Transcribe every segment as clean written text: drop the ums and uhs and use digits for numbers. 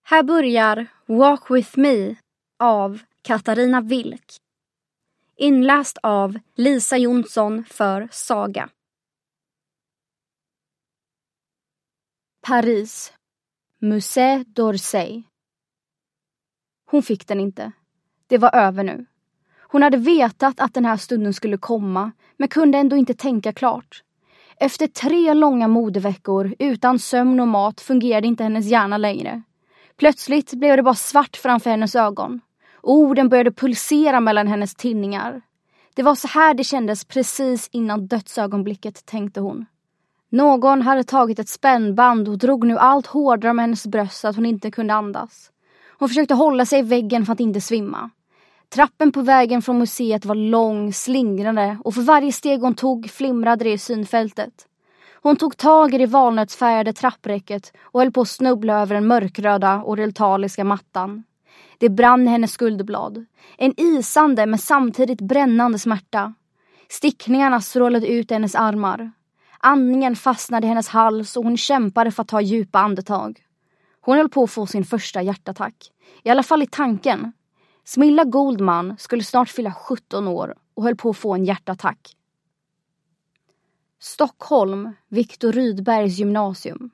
Här börjar Walk with me av Katarina Wilk. Inläst av Lisa Jonsson för Saga. Paris. Musée d'Orsay. Hon fick den inte. Det var över nu. Hon hade vetat att den här stunden skulle komma, men kunde ändå inte tänka klart. Efter 3 långa modeveckor utan sömn och mat fungerade inte hennes hjärna längre. Plötsligt blev det bara svart framför hennes ögon. Orden började pulsera mellan hennes tinningar. Det var så här det kändes precis innan dödsögonblicket, tänkte hon. Någon hade tagit ett spännband och drog nu allt hårdare med hennes bröst så att hon inte kunde andas. Hon försökte hålla sig i väggen för att inte svimma. Trappen på vägen från museet var lång, slingrande och för varje steg hon tog flimrade det i synfältet. Hon tog tag i det valnötsfärgade trappräcket och höll på att snubbla över den mörkröda och deltaliska mattan. Det brann i hennes skulderblad. En isande men samtidigt brännande smärta. Stickningarna strålade ut i hennes armar. Andningen fastnade i hennes hals och hon kämpade för att ta djupa andetag. Hon höll på att få sin första hjärtattack. I alla fall i tanken. Smilla Goldman skulle snart fylla 17 år och höll på att få en hjärtattack. Stockholm, Viktor Rydbergs gymnasium.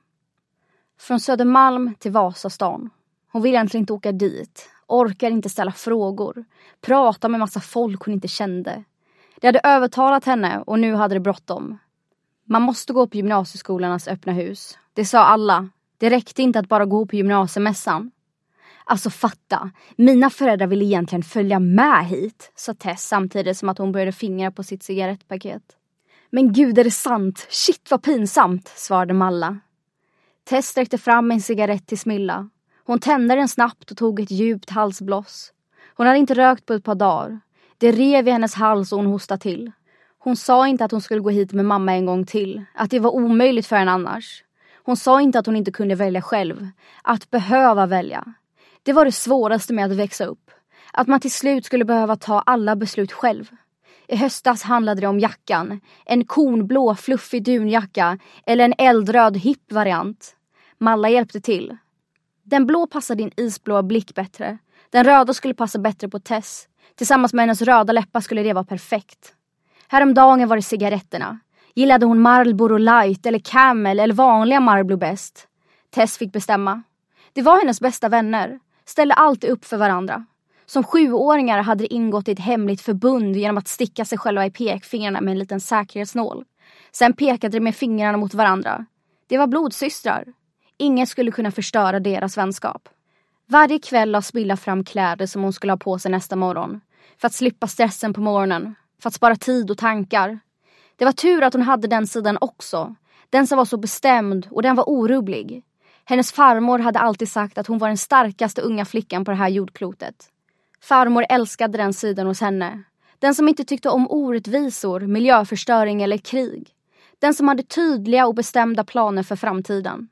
Från Södermalm till Vasastan. Hon vill egentligen inte åka dit. Orkar inte ställa frågor. Prata med massa folk hon inte kände. Det hade övertalat henne och nu hade det bråttom. Man måste gå på gymnasieskolornas öppna hus. Det sa alla. Det räckte inte att bara gå på gymnasiemässan. Alltså fatta, mina föräldrar ville egentligen följa med hit, sa Tess samtidigt som att hon började fingra på sitt cigarettpaket. Men gud, är det sant? Shit vad pinsamt, svarade Malla. Tess sträckte fram en cigarett till Smilla. Hon tände den snabbt och tog ett djupt halsblås. Hon hade inte rökt på ett par dagar. Det rev i hennes hals och hon hostade till. Hon sa inte att hon skulle gå hit med mamma en gång till. Att det var omöjligt för henne annars. Hon sa inte att hon inte kunde välja själv. Att behöva välja. Det var det svåraste med att växa upp. Att man till slut skulle behöva ta alla beslut själv. I höstas handlade det om jackan. En kornblå fluffig dunjacka. Eller en eldröd hipp variant. Malla hjälpte till. Den blå passade din isblå blick bättre. Den röda skulle passa bättre på Tess. Tillsammans med hennes röda läppar skulle det vara perfekt. Häromdagen var det cigaretterna. Gillade hon Marlboro Light eller Camel eller vanliga Marlboro bäst? Tess fick bestämma. Det var hennes bästa vänner. Ställde alltid upp för varandra. Som 7-åringar hade det ingått i ett hemligt förbund genom att sticka sig själva i pekfingrarna med en liten säkerhetsnål. Sen pekade de med fingrarna mot varandra. Det var blodsystrar. Ingen skulle kunna förstöra deras vänskap. Varje kväll la Smilla fram kläder som hon skulle ha på sig nästa morgon. För att slippa stressen på morgonen. För att spara tid och tankar. Det var tur att hon hade den sidan också. Den som var så bestämd och den var orubblig. Hennes farmor hade alltid sagt att hon var den starkaste unga flickan på det här jordklotet. Farmor älskade den sidan hos henne. Den som inte tyckte om orättvisor, miljöförstöring eller krig. Den som hade tydliga och bestämda planer för framtiden.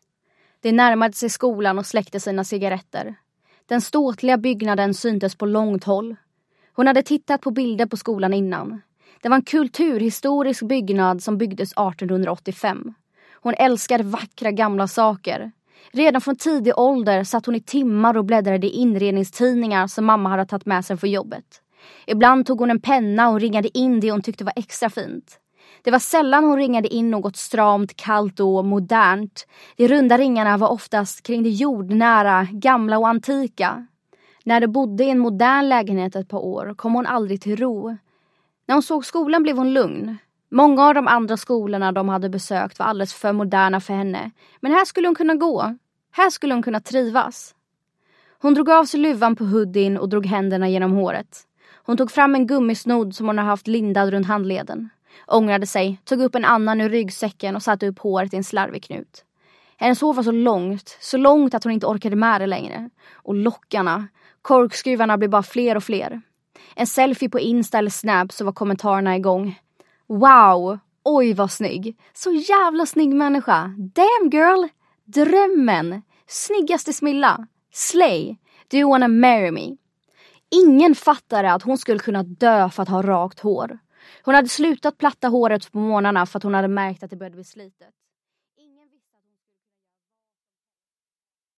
Det närmade sig skolan och släckte sina cigaretter. Den ståtliga byggnaden syntes på långt håll. Hon hade tittat på bilder på skolan innan. Det var en kulturhistorisk byggnad som byggdes 1885. Hon älskade vackra gamla saker. Redan från tidig ålder satt hon i timmar och bläddrade i inredningstidningar som mamma hade tagit med sig för jobbet. Ibland tog hon en penna och ringade in det hon tyckte var extra fint. Det var sällan hon ringade in något stramt, kallt och modernt. De runda ringarna var oftast kring det jordnära, gamla och antika. När de bodde i en modern lägenhet ett par år kom hon aldrig till ro. När hon såg skolan blev hon lugn. Många av de andra skolorna de hade besökt var alldeles för moderna för henne. Men här skulle hon kunna gå. Här skulle hon kunna trivas. Hon drog av sig luvan på hoodien och drog händerna genom håret. Hon tog fram en gummisnodd som hon har haft lindad runt handleden. Ångrade sig, tog upp en annan ur ryggsäcken och satte upp håret i en slarvig knut. Hennes hår var så långt att hon inte orkade med det längre. Och lockarna, korkskruvarna blev bara fler och fler. En selfie på Insta eller Snap så var kommentarerna igång. Wow, oj vad snygg. Så jävla snygg människa. Damn girl, drömmen. Snyggaste Smilla. Slay, do you wanna marry me? Ingen fattade att hon skulle kunna dö för att ha rakt hår. Hon hade slutat platta håret på morgnarna för att hon hade märkt att det började bli slitet.